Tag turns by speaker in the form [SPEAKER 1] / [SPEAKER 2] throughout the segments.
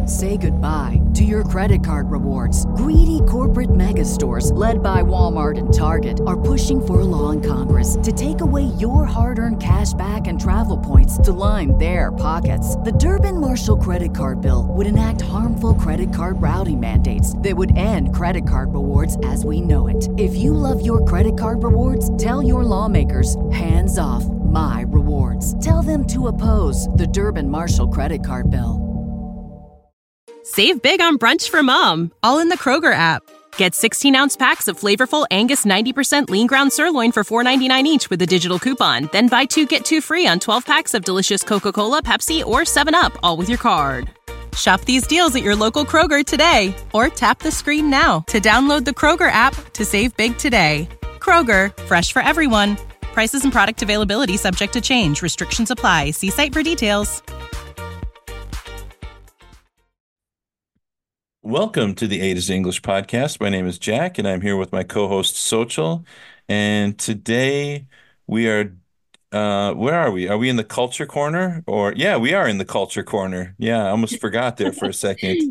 [SPEAKER 1] Say goodbye to your credit card rewards. Greedy corporate mega stores, led by Walmart and Target, are pushing for a law in Congress to take away your hard-earned cash back and travel points to line their pockets. The Durbin-Marshall credit card bill would enact harmful credit card routing mandates that would end credit card rewards as we know it. If you love your credit card rewards, tell your lawmakers, hands off my rewards. Tell them to oppose the Durbin-Marshall credit card bill.
[SPEAKER 2] Save big on brunch for mom, all in the Kroger app. Get 16-ounce packs of flavorful Angus 90% lean ground sirloin for $4.99 each with a digital coupon. Then buy 2, get 2 free on 12 packs of delicious Coca-Cola, Pepsi, or 7-Up, all with your card. Shop these deals at your local Kroger today, or tap the screen now to download the Kroger app to save big today. Kroger, fresh for everyone. Prices and product availability subject to change. Restrictions apply. See site for details.
[SPEAKER 3] Welcome to the A to Z English podcast. My name is Jack, and I'm here with my co-host Sochil. And today we are, where are we? Are we in the culture corner? Or yeah, we are in the culture corner. Yeah, I almost forgot there for a second.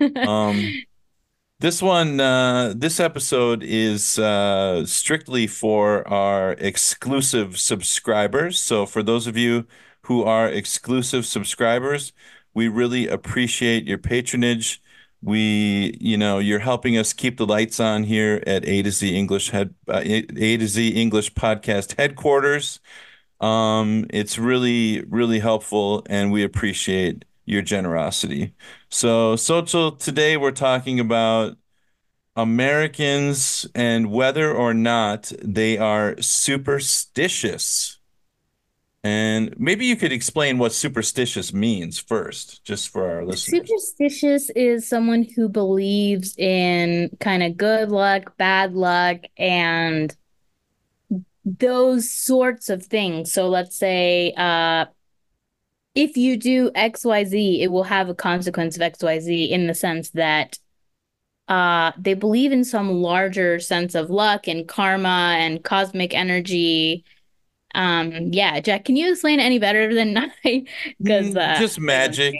[SPEAKER 3] This episode is strictly for our exclusive subscribers. So for those of you who are exclusive subscribers, we really appreciate your patronage. You're helping us keep the lights on here at A to Z English A to Z English podcast headquarters. It's really, really helpful, and we appreciate your generosity. So, today we're talking about Americans and whether or not they are superstitious. And maybe you could explain what superstitious means first, just for our listeners.
[SPEAKER 4] Superstitious is someone who believes in kind of good luck, bad luck, and those sorts of things. So let's say if you do XYZ, it will have a consequence of XYZ in the sense that they believe in some larger sense of luck and karma and cosmic energy. Yeah, Jack, can you explain it any better than I? Because
[SPEAKER 3] just magic,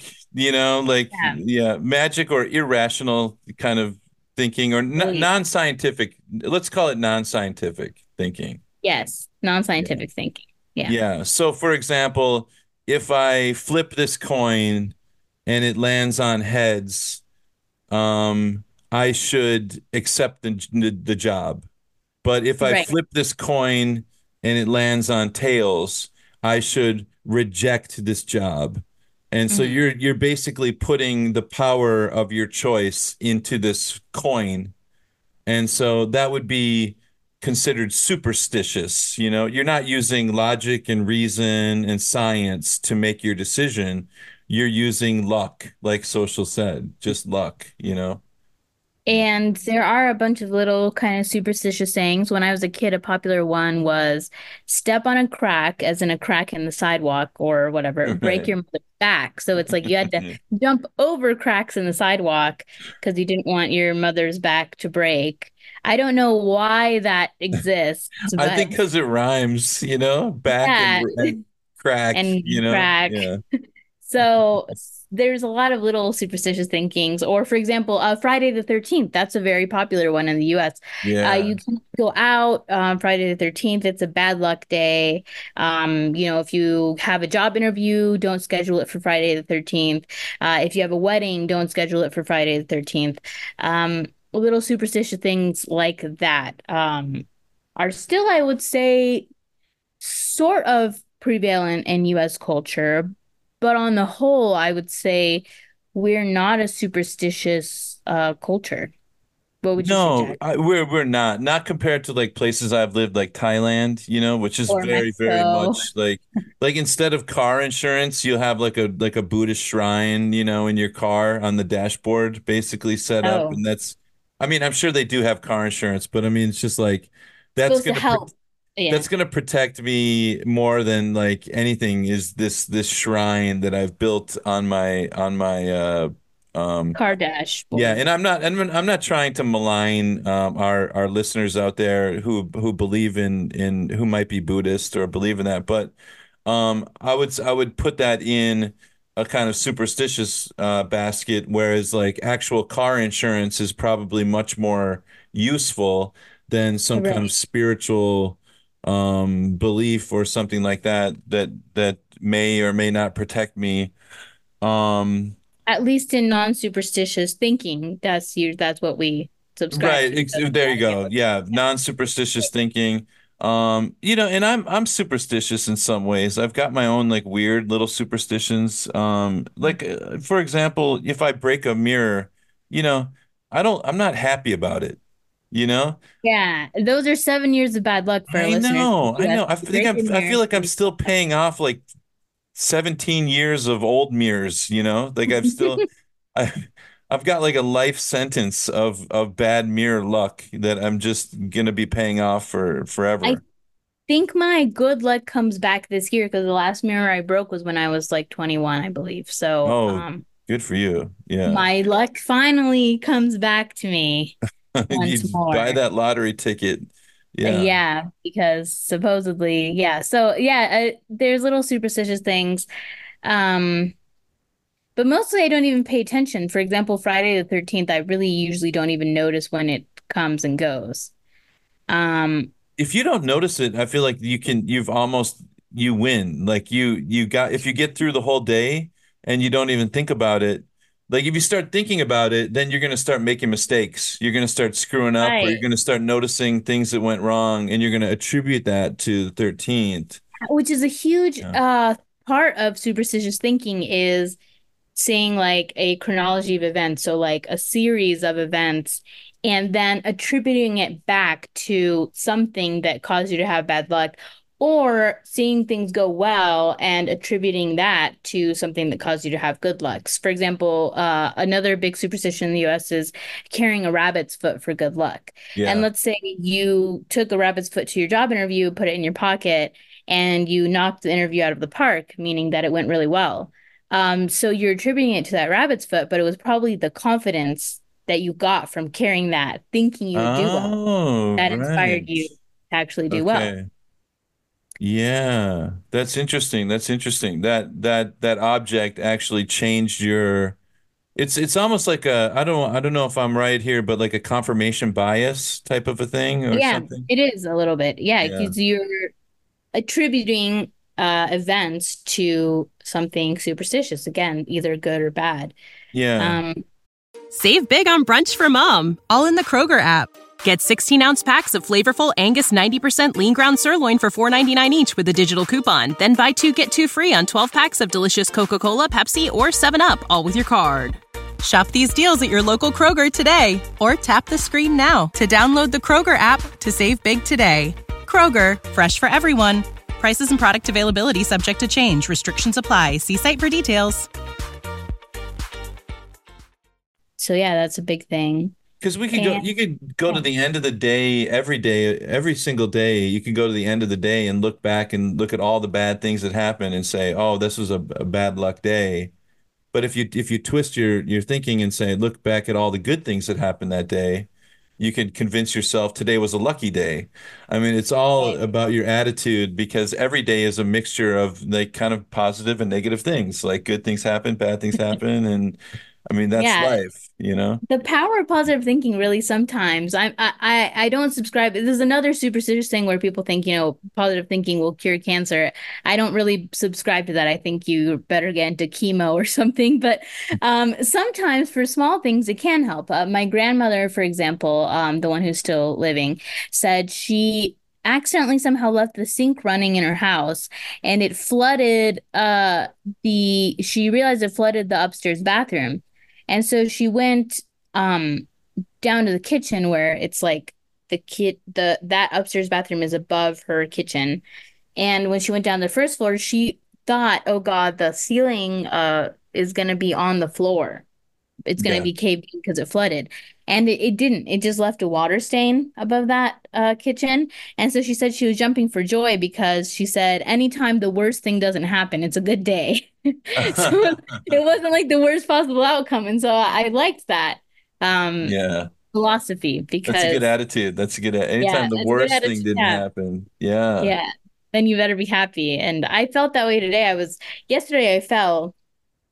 [SPEAKER 3] magic or irrational kind of thinking, or non-scientific. Let's call it non-scientific thinking.
[SPEAKER 4] Yes, non-scientific thinking. Yeah.
[SPEAKER 3] Yeah. So, for example, if I flip this coin and it lands on heads, I should accept the job. But if I flip this coin and it lands on tails, I should reject this job. And so you're basically putting the power of your choice into this coin. And so that would be considered superstitious. You're not using logic and reason and science to make your decision. You're using luck, like Sochil said, just luck.
[SPEAKER 4] And there are a bunch of little kind of superstitious sayings. When I was a kid, a popular one was step on a crack, as in a crack in the sidewalk or whatever, break your mother's back. So it's like you had to jump over cracks in the sidewalk because you didn't want your mother's back to break. I don't know why that exists.
[SPEAKER 3] I think because it rhymes, back and crack,
[SPEAKER 4] and crack.
[SPEAKER 3] Yeah.
[SPEAKER 4] So there's a lot of little superstitious thinkings. Or, for example, Friday the 13th. That's a very popular one in the U.S.
[SPEAKER 3] Yeah.
[SPEAKER 4] You can go out on Friday the 13th. It's a bad luck day. If you have a job interview, don't schedule it for Friday the 13th. If you have a wedding, don't schedule it for Friday the 13th. Little superstitious things like that are still, I would say, sort of prevalent in U.S. culture. But on the whole, I would say we're not a superstitious culture. What would you
[SPEAKER 3] No,
[SPEAKER 4] suggest?
[SPEAKER 3] we're not compared to like places I've lived, like Thailand, which is
[SPEAKER 4] Or
[SPEAKER 3] very, very
[SPEAKER 4] Mexico.
[SPEAKER 3] much like instead of car insurance, you'll have like a Buddhist shrine, in your car on the dashboard, basically set up.
[SPEAKER 4] Oh,
[SPEAKER 3] And I'm sure they do have car insurance, but it's just like that's
[SPEAKER 4] supposed to
[SPEAKER 3] gonna
[SPEAKER 4] help. Yeah.
[SPEAKER 3] that's gonna protect me more than like anything is this shrine that I've built on my
[SPEAKER 4] Car dashboard.
[SPEAKER 3] yeah, and I'm not trying to malign our listeners out there who believe in who might be Buddhist or believe in that, but I would put that in a kind of superstitious basket, whereas like actual car insurance is probably much more useful than some kind of
[SPEAKER 4] Right.
[SPEAKER 3] spiritual belief or something like that that may or may not protect me. Um,
[SPEAKER 4] At least in non-superstitious thinking, that's what we subscribe
[SPEAKER 3] right,
[SPEAKER 4] to. That's
[SPEAKER 3] there you
[SPEAKER 4] exactly
[SPEAKER 3] go.
[SPEAKER 4] what.
[SPEAKER 3] Yeah, non-superstitious thinking. And I'm superstitious in some ways. I've got my own like weird little superstitions. Like for example, if I break a mirror, you know, I'm not happy about it, you know?
[SPEAKER 4] Yeah, those are 7 years of bad luck for our
[SPEAKER 3] I
[SPEAKER 4] listeners in
[SPEAKER 3] know,
[SPEAKER 4] the
[SPEAKER 3] I
[SPEAKER 4] US.
[SPEAKER 3] know.
[SPEAKER 4] If you break your
[SPEAKER 3] I
[SPEAKER 4] mirror,
[SPEAKER 3] feel like I'm still paying off like 17 years of old mirrors, you know? Like I, I've got like a life sentence of bad mirror luck that I'm just gonna be paying off for
[SPEAKER 4] I
[SPEAKER 3] forever.
[SPEAKER 4] think my good luck comes back this year because the last mirror I broke was when I was like 21, I believe. So,
[SPEAKER 3] Oh, good for you. Yeah.
[SPEAKER 4] my luck finally comes back to me once
[SPEAKER 3] You buy
[SPEAKER 4] more.
[SPEAKER 3] that lottery ticket. Yeah.
[SPEAKER 4] Yeah, because supposedly, yeah. So, yeah, there's little superstitious things. Um, but mostly I don't even pay attention. For example, Friday the 13th, I really usually don't even notice when it comes and goes. Um,
[SPEAKER 3] If you don't notice it, I feel like you win. Like you got if you get through the whole day and you don't even think about it, like if you start thinking about it, then you're going to start making mistakes. You're going to start screwing up or you're
[SPEAKER 4] right.
[SPEAKER 3] going to start noticing things that went wrong and you're going to attribute that to the 13th.
[SPEAKER 4] Which is a huge
[SPEAKER 3] Yeah.
[SPEAKER 4] part of superstitious thinking is seeing like a chronology of events, so like a series of events, and then attributing it back to something that caused you to have bad luck, or seeing things go well and attributing that to something that caused you to have good luck. For example, another big superstition in the US is carrying a rabbit's foot for good luck. And
[SPEAKER 3] Yeah.
[SPEAKER 4] let's say you took a rabbit's foot to your job interview, put it in your pocket, and you knocked the interview out of the park, meaning that it went really well. So you're attributing it to that rabbit's foot, but it was probably the confidence that you got from carrying that, thinking you would do well,
[SPEAKER 3] Oh,
[SPEAKER 4] that inspired
[SPEAKER 3] right.
[SPEAKER 4] you to actually do well.
[SPEAKER 3] Okay. Yeah, that's interesting. That's interesting. That object actually changed your it's almost like I don't know if I'm right here, but like a confirmation bias type of a thing or
[SPEAKER 4] Yeah,
[SPEAKER 3] something.
[SPEAKER 4] it is a little bit. Yeah,
[SPEAKER 3] Yeah.
[SPEAKER 4] because you're attributing events to something superstitious, again, either good or bad.
[SPEAKER 3] Yeah.
[SPEAKER 4] Um,
[SPEAKER 2] Save big on brunch for mom, all in the Kroger app. Get 16-ounce packs of flavorful Angus 90% lean ground sirloin for $4.99 each with a digital coupon. Then buy two, get two free on 12 packs of delicious Coca-Cola, Pepsi, or 7-Up, all with your card. Shop these deals at your local Kroger today, or tap the screen now to download the Kroger app to save big today. Kroger, fresh for everyone. Prices and product availability subject to change. Restrictions apply. See site for details.
[SPEAKER 4] so yeah, that's a big thing.
[SPEAKER 3] Because
[SPEAKER 4] And
[SPEAKER 3] you could go to
[SPEAKER 4] yeah,
[SPEAKER 3] the end of the day, every single day. You can go to the end of the day and look back and look at all the bad things that happened and say, "Oh, this was a bad luck day." But if you twist your thinking and say, "Look back at all the good things that happened that day," you could convince yourself today was a lucky day. I mean, it's all
[SPEAKER 4] right.
[SPEAKER 3] about your attitude because every day is a mixture of like kind of positive and negative things. Like good things happen, bad things happen, and I mean that's
[SPEAKER 4] Yeah,
[SPEAKER 3] life, you know?
[SPEAKER 4] the power of positive thinking really sometimes I don't subscribe. This is another superstitious thing where people think, positive thinking will cure cancer. I don't really subscribe to that. I think you better get into chemo or something. But sometimes for small things it can help. My grandmother, for example, the one who's still living, said she accidentally somehow left the sink running in her house and it flooded the she realized it flooded the upstairs bathroom. And so she went um down to the kitchen where it's like the that upstairs bathroom is above her kitchen. And when she went down to the first floor, she thought, "Oh God, the ceiling is gonna be on the floor. It's gonna
[SPEAKER 3] Yeah.
[SPEAKER 4] be caved in because it flooded." And it didn't. It just left a water stain above that kitchen. And so she said she was jumping for joy because she said anytime the worst thing doesn't happen, it's a good day. So it wasn't like the worst possible outcome. And so I liked that um
[SPEAKER 3] Yeah.
[SPEAKER 4] philosophy
[SPEAKER 3] That's a good
[SPEAKER 4] because
[SPEAKER 3] attitude. That's a good,
[SPEAKER 4] yeah,
[SPEAKER 3] anytime the
[SPEAKER 4] that's a good
[SPEAKER 3] worst
[SPEAKER 4] attitude
[SPEAKER 3] thing
[SPEAKER 4] to
[SPEAKER 3] didn't
[SPEAKER 4] have.
[SPEAKER 3] happen. Yeah.
[SPEAKER 4] Yeah. Then you better be happy. And I felt that way today. Yesterday I fell.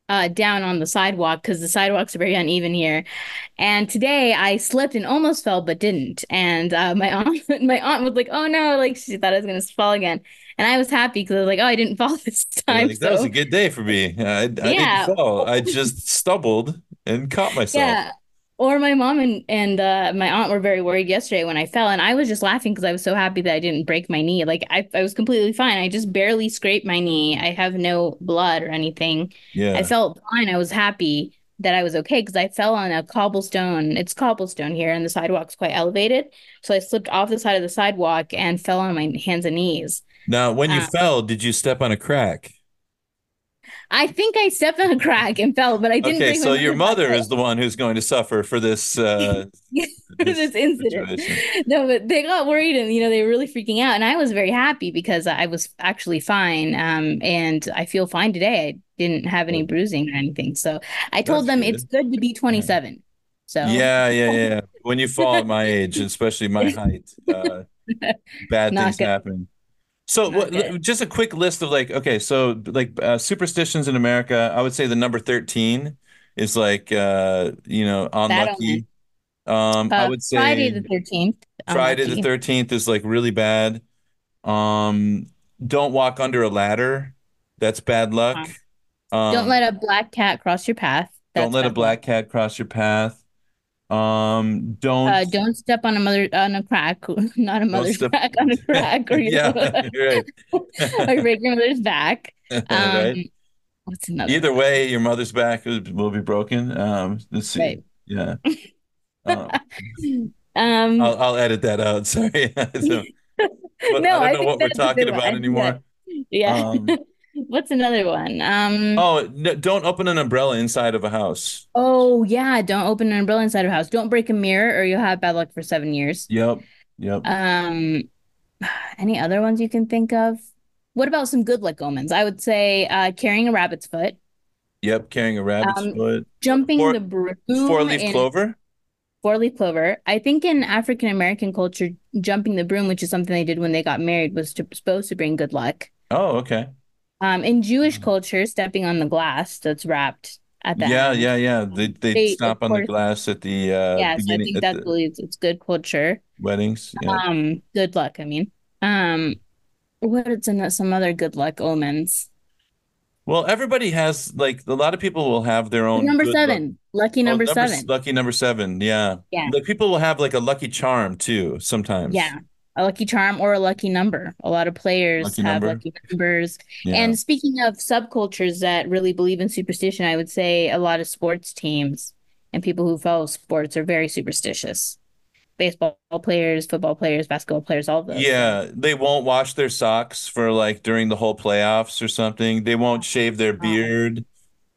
[SPEAKER 4] down on the sidewalk because the sidewalks are very uneven here. And today I slipped and almost fell, but didn't. And my aunt, my aunt was like, "Oh no!" Like she thought I was gonna fall again, and I was happy because I was like, "Oh, I didn't fall this
[SPEAKER 3] You're
[SPEAKER 4] time."
[SPEAKER 3] like, that was a
[SPEAKER 4] So
[SPEAKER 3] good day for me. I didn't
[SPEAKER 4] yeah,
[SPEAKER 3] fall. I just stumbled and caught myself.
[SPEAKER 4] yeah. Or my mom and my aunt were very worried yesterday when I fell, and I was just laughing because I was so happy that I didn't break my knee. Like I was completely fine. I just barely scraped my knee. I have no blood or anything. I
[SPEAKER 3] Yeah.
[SPEAKER 4] felt fine. I was happy that I was okay because I fell on a cobblestone. It's cobblestone here, and the sidewalk's quite elevated. So I slipped off the side of the sidewalk and fell on my hands and knees.
[SPEAKER 3] Now, when you
[SPEAKER 4] Um,
[SPEAKER 3] fell, did you step on a crack?
[SPEAKER 4] I think I stepped on a crack and fell, but I didn't
[SPEAKER 3] Okay,
[SPEAKER 4] break my
[SPEAKER 3] so your
[SPEAKER 4] mother's
[SPEAKER 3] mother
[SPEAKER 4] foot.
[SPEAKER 3] is the one who's going to suffer for
[SPEAKER 4] For
[SPEAKER 3] this
[SPEAKER 4] this incident.
[SPEAKER 3] situation.
[SPEAKER 4] No, but they got worried and they were really freaking out. And I was very happy because I was actually fine. And I feel fine today. I didn't have any bruising or anything. So I told
[SPEAKER 3] That's
[SPEAKER 4] them it's
[SPEAKER 3] good.
[SPEAKER 4] good to be
[SPEAKER 3] Yeah.
[SPEAKER 4] 27. So
[SPEAKER 3] Yeah. When you fall at my age, especially my height, bad
[SPEAKER 4] not
[SPEAKER 3] things
[SPEAKER 4] good.
[SPEAKER 3] happen. So
[SPEAKER 4] Not good.
[SPEAKER 3] just a quick list of like, okay, so like superstitions in America, I would say the number 13 is like
[SPEAKER 4] Bad omen.
[SPEAKER 3] unlucky. I would
[SPEAKER 4] Friday
[SPEAKER 3] say
[SPEAKER 4] the 13th,
[SPEAKER 3] Friday the
[SPEAKER 4] unlucky.
[SPEAKER 3] 13th is like really bad. Um, don't walk under a ladder. That's bad luck.
[SPEAKER 4] Don't
[SPEAKER 3] Um,
[SPEAKER 4] let a black cat cross your path.
[SPEAKER 3] don't
[SPEAKER 4] That's
[SPEAKER 3] let a
[SPEAKER 4] bad luck.
[SPEAKER 3] black cat cross your path. Don't
[SPEAKER 4] Don't step on a crack, not a
[SPEAKER 3] don't
[SPEAKER 4] mother's
[SPEAKER 3] step.
[SPEAKER 4] crack on a crack, or
[SPEAKER 3] Yeah, you're right.
[SPEAKER 4] or break your mother's back. Um,
[SPEAKER 3] Right.
[SPEAKER 4] what's another
[SPEAKER 3] Either
[SPEAKER 4] one?
[SPEAKER 3] way, your mother's back will be broken. Let's see.
[SPEAKER 4] Right.
[SPEAKER 3] Yeah. Um,
[SPEAKER 4] Um,
[SPEAKER 3] I'll edit that out. Sorry. But I
[SPEAKER 4] no,
[SPEAKER 3] don't
[SPEAKER 4] I
[SPEAKER 3] know
[SPEAKER 4] think
[SPEAKER 3] what we're
[SPEAKER 4] that's a
[SPEAKER 3] talking
[SPEAKER 4] good one.
[SPEAKER 3] about
[SPEAKER 4] I think that,
[SPEAKER 3] anymore.
[SPEAKER 4] yeah.
[SPEAKER 3] Um,
[SPEAKER 4] What's another one?
[SPEAKER 3] oh, no, don't open an umbrella inside of a house.
[SPEAKER 4] Oh yeah, don't open an umbrella inside of a house. Don't break a mirror, or you'll have bad luck for 7 years.
[SPEAKER 3] Yep. Yep.
[SPEAKER 4] Um, any other ones you can think of? What about some good luck omens? I would say carrying a rabbit's foot,
[SPEAKER 3] Yep. Carrying a rabbit's
[SPEAKER 4] um,
[SPEAKER 3] foot.
[SPEAKER 4] jumping
[SPEAKER 3] Four
[SPEAKER 4] the broom
[SPEAKER 3] four-leaf
[SPEAKER 4] in
[SPEAKER 3] clover.
[SPEAKER 4] four-leaf clover. I think in African American culture, jumping the broom, which is something they did when they got married, was supposed to bring good luck.
[SPEAKER 3] Oh, okay.
[SPEAKER 4] In Jewish culture, stepping on the glass that's wrapped at the end.
[SPEAKER 3] Yeah. They'd
[SPEAKER 4] They, of
[SPEAKER 3] stomp on the
[SPEAKER 4] course,
[SPEAKER 3] glass at the
[SPEAKER 4] yeah. So I
[SPEAKER 3] beginning
[SPEAKER 4] think
[SPEAKER 3] at
[SPEAKER 4] that's
[SPEAKER 3] the
[SPEAKER 4] really it's good culture.
[SPEAKER 3] weddings. Yeah.
[SPEAKER 4] Good luck. I mean, um, what is in some other good luck omens?
[SPEAKER 3] Well, everybody has like a lot of people will have their own
[SPEAKER 4] Number
[SPEAKER 3] good luck.
[SPEAKER 4] seven, lucky
[SPEAKER 3] Oh,
[SPEAKER 4] number seven.
[SPEAKER 3] lucky number seven. Yeah.
[SPEAKER 4] Yeah,
[SPEAKER 3] Like people will have like a lucky charm too sometimes.
[SPEAKER 4] yeah. A lucky charm or a lucky number. A lot of players
[SPEAKER 3] Lucky
[SPEAKER 4] have
[SPEAKER 3] number.
[SPEAKER 4] lucky numbers.
[SPEAKER 3] Yeah.
[SPEAKER 4] And speaking of subcultures that really believe in superstition, I would say a lot of sports teams and people who follow sports are very superstitious. Baseball players, football players, basketball players, all of those. So,
[SPEAKER 3] Yeah. They won't wash their socks for like during the whole playoffs or something. They won't shave their
[SPEAKER 4] um,
[SPEAKER 3] beard.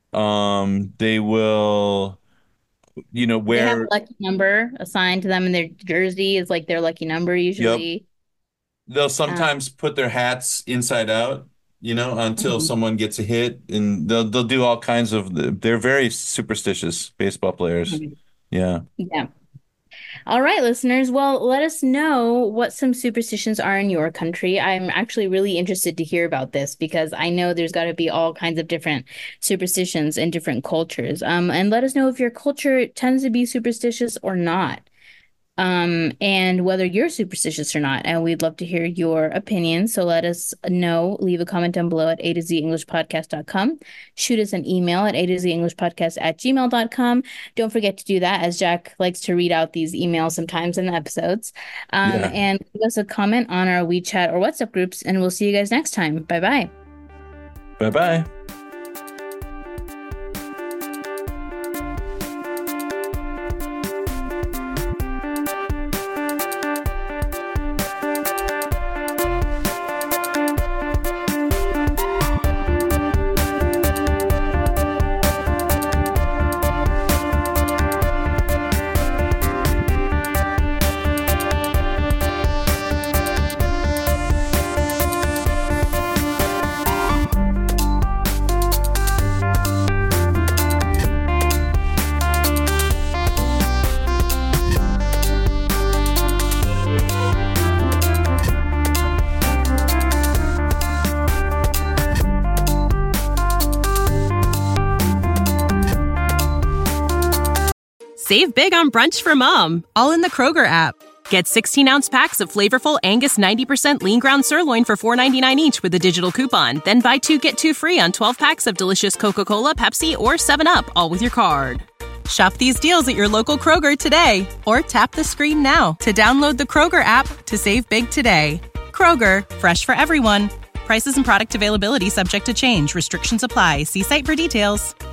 [SPEAKER 3] They will,
[SPEAKER 4] they have
[SPEAKER 3] wear,
[SPEAKER 4] a lucky number assigned to them in their jersey is like their lucky number
[SPEAKER 3] yep.
[SPEAKER 4] usually.
[SPEAKER 3] They'll
[SPEAKER 4] Um,
[SPEAKER 3] sometimes put their hats inside out, until
[SPEAKER 4] mhm,
[SPEAKER 3] someone gets a hit, and they'll do all kinds of. They're very superstitious baseball players.
[SPEAKER 4] mhm.
[SPEAKER 3] Yeah.
[SPEAKER 4] Yeah. All right, listeners. Well, let us know what some superstitions are in your country. I'm actually really interested to hear about this because I know there's got to be all kinds of different superstitions in different cultures. And let us know if your culture tends to be superstitious or not. And whether you're superstitious or not. And we'd love to hear your opinion. So let us know. Leave a comment down below at A to Z English Podcast.com. Shoot us an email at A to Z English Podcast at gmail.com. Don't forget to do that, as Jack likes to read out these emails sometimes in the episodes.
[SPEAKER 3] Yeah.
[SPEAKER 4] And leave us a comment on our WeChat or WhatsApp groups, and we'll see you guys next time. Bye bye.
[SPEAKER 3] Bye bye.
[SPEAKER 2] Save big on brunch for mom, all in the Kroger app. Get 16-ounce packs of flavorful Angus 90% lean ground sirloin for $4.99 each with a digital coupon. Then buy 2, get 2 free on 12 packs of delicious Coca-Cola, Pepsi, or 7-Up, all with your card. Shop these deals at your local Kroger today, or tap the screen now to download the Kroger app to save big today. Kroger, fresh for everyone. Prices and product availability subject to change. Restrictions apply. See site for details.